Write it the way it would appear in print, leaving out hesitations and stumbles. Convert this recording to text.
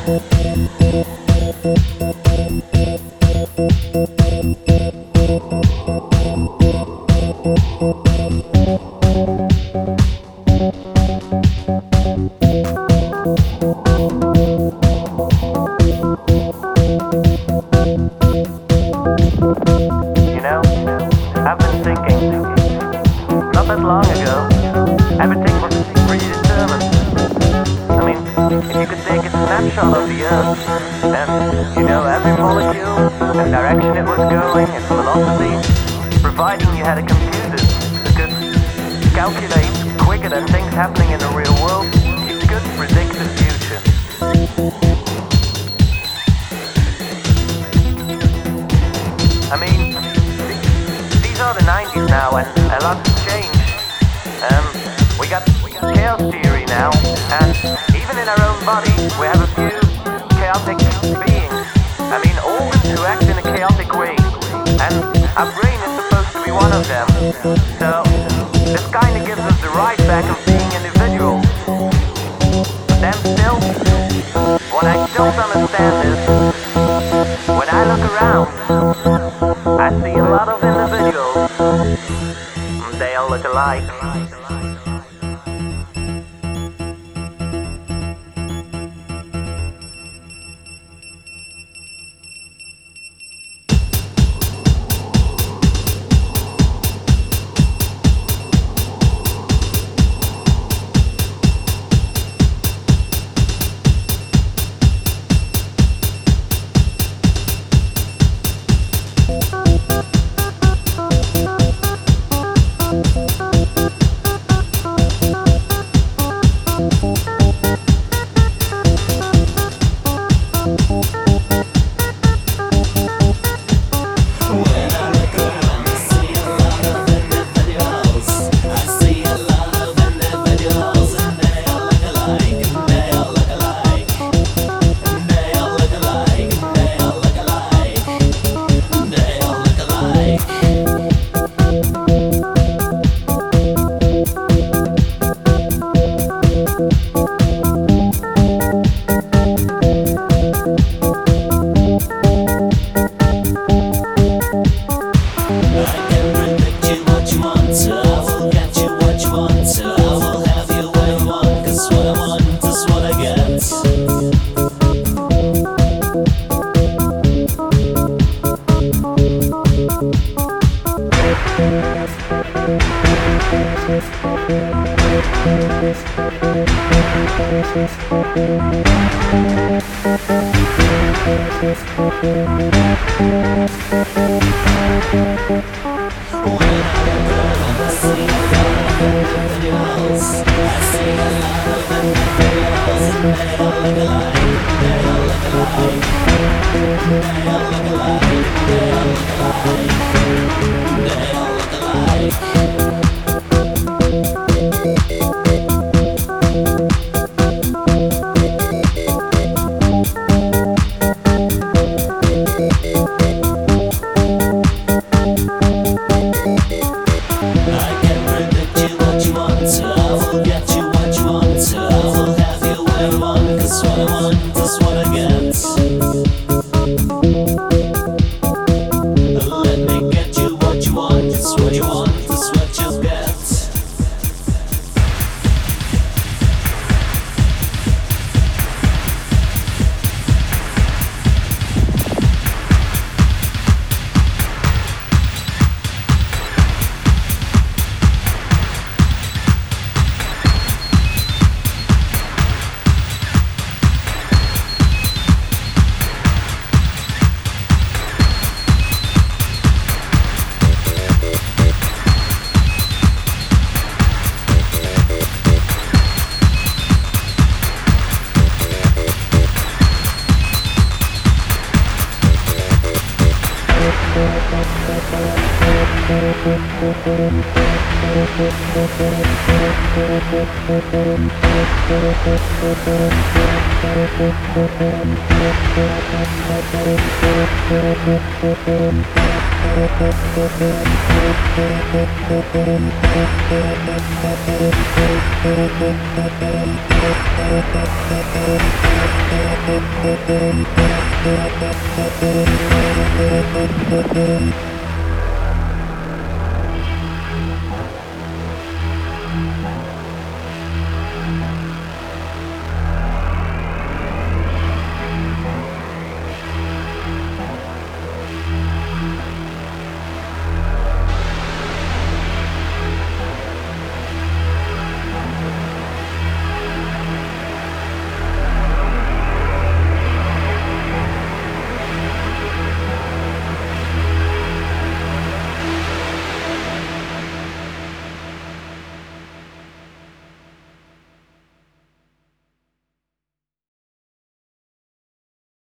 You know, I've been thinking, not that long ago, everything was predetermined. I mean, if you could take a snapshot of the Earth, and you know every molecule, and direction it was going, its velocity, providing you had a computer that could calculate quicker than things happening in the real world, you could predict the future. I mean, these are the 90s now, and a lot has changed. We got chaos theory now, and even in our own body, we have a few chaotic beings. I mean, organs who act in a chaotic way, and our brain is supposed to be one of them. So, this kind of gives us the right back of being individuals. But then still, what I don't understand is, when I look around, I see a lot of individuals. They all look alike.